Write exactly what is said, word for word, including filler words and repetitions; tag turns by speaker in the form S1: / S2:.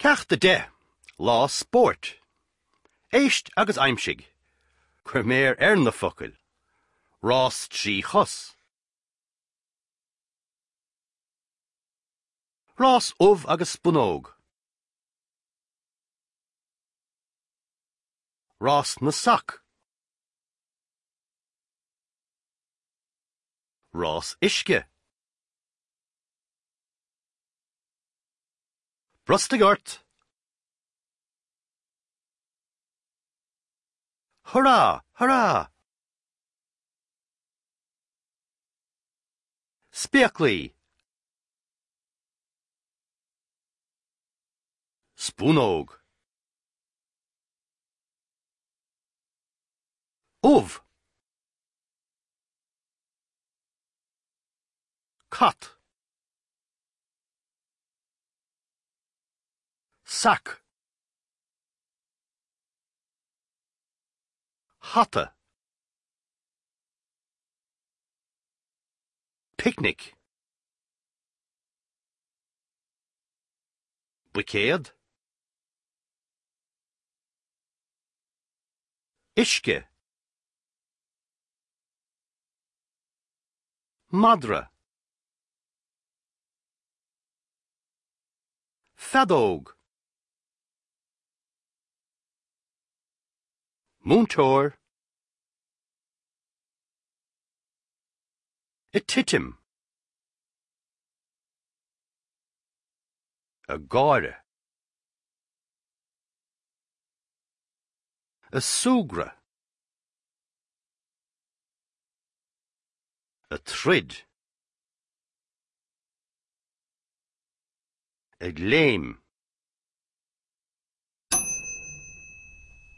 S1: Ceacht de de, lá sport. Éist agus aimsig. Cuir méir ar na focail. Rás trí chos. Rás uv agus bunóg. Rás na sac. Rás isce. Brustigart. Hurrah! Hurrah! Speachley. Spoonog. Uv. Cut. Sack. Hatta. Picnic. Brigade. Ishke. Madra. Fadog. Muntor. Ititim. Agora. A sugra. A thrid. A lame.